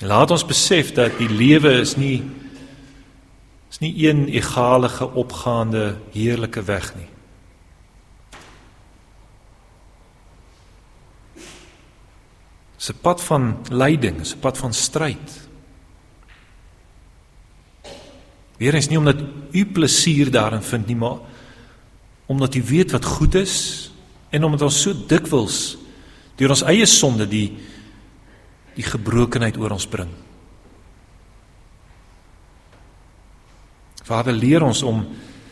En laat ons besef dat die lewe is nie een egalige, opgaande, heerlike weg nie. Dit is 'n pad van lyding, dit is 'n pad van stryd. Weereens nie omdat u plesier daarin vind nie, maar omdat u weet wat goed is, en omdat ons so dikwels deur ons eie sonde die gebrokenheid oor ons bring. Vader, leer ons om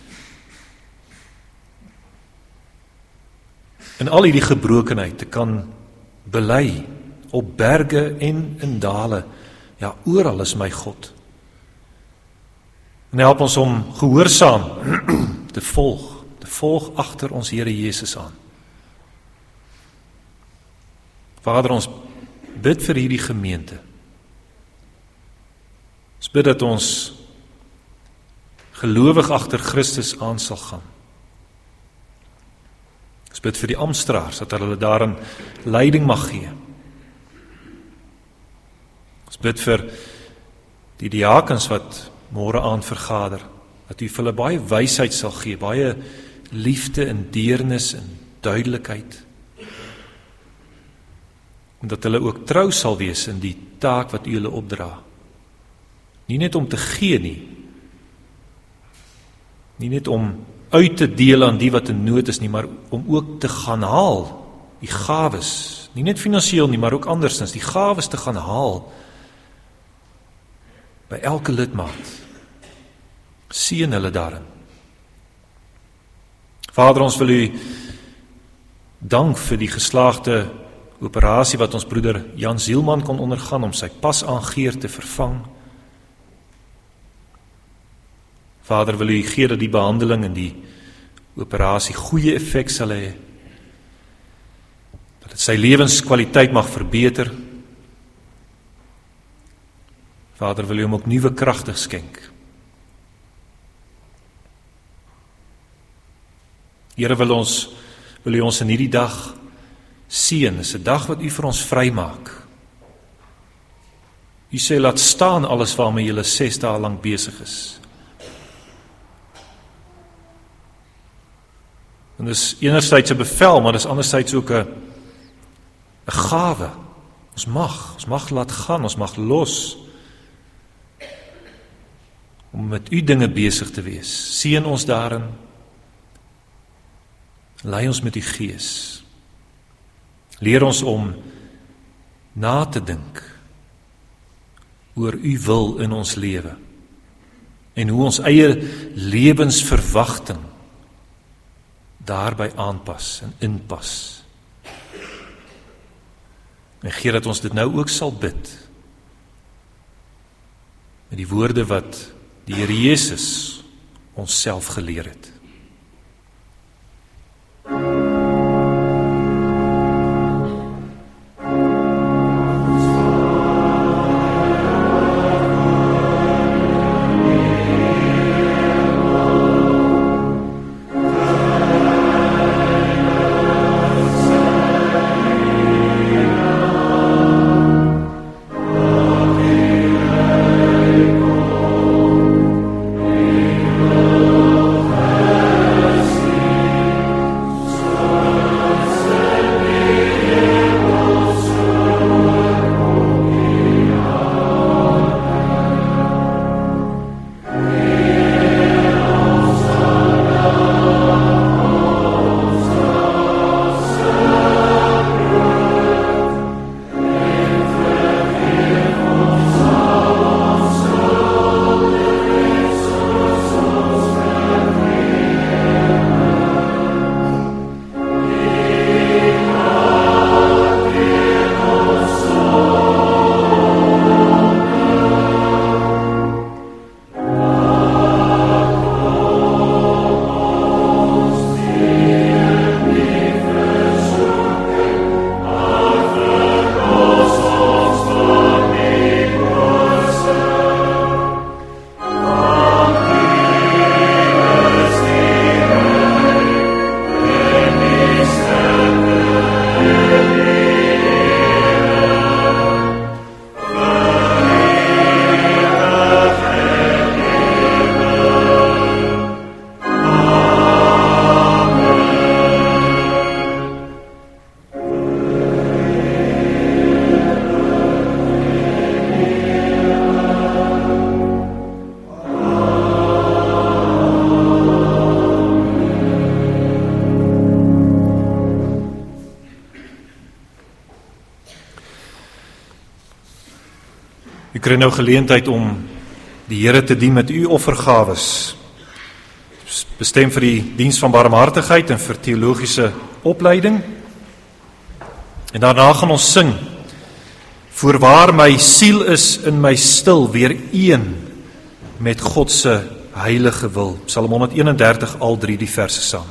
in al hierdie gebrokenheid te kan bely, op berge en in dale, ja, oral is my God. En help ons om gehoorsaam te volg agter ons Here Jesus aan. Vader, ons bid vir hierdie gemeente. Ons bid dat ons gelowig agter Christus aan sal gaan. Ons bid vir die amptdraers, dat hulle daarin leiding mag gee. Ons bid vir die diakens wat môre aand vergader, dat u vir hulle baie wysheid sal gee, baie liefde en deernis en duidelikheid. En dat hulle ook trou sal wees in die taak wat u hulle opdra. Nie net om te gee nie net om uit te deel aan die wat in nood is nie, maar om ook te gaan haal, die gawes, nie net finansiëel nie, maar ook andersins, die gawes te gaan haal, by elke lidmaat. Seën hulle daarin. Vader, ons wil u dank vir die geslaagde operasie wat ons broeder Jan Zielman kon ondergaan om sy pasaangeer te vervang. Vader, wil u gee dat die behandeling en die operasie goeie effek sal hê, dat dit sy lewenskwaliteit mag verbeter. Vader, wil u hom ook nuwe kragte skenk. Here, wil u ons in hierdie dag seën, is 'n dag wat u vir ons vrymaak. U sê, laat staan alles waarmee julle 6 dae lank besig is. En dis enerzijds 'n bevel, maar dis anderzijds ook 'n gawe. Ons mag laat gaan, ons mag los, om met u dinge besig te wees. Seën ons daarin, lei ons met u Gees. Leer ons om na te dink oor u wil in ons lewe en hoe ons eie lewensverwagting daarby aanpas en inpas. En gee dat ons dit nou ook sal bid met die woorde wat die Here Jesus ons self geleer het. U kry nou geleentheid om die Here te dien met u offergawes. Bestem vir die diens van barmhartigheid en vir teologiese opleiding. En daarna gaan ons sing, voorwaar my siel is in my stil, weer een met God se heilige wil. Psalm 131, al 3 die verse saam.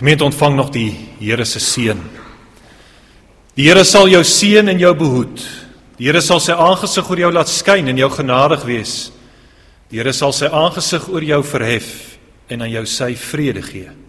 Gemeente, ontvang nog die Here se seën. Die Here sal jou seën en jou behoed. Die Here sal sy aangesig oor jou laat skyn en jou genadig wees. Die Here sal sy aangesig oor jou verhef en aan jou sy vrede gee.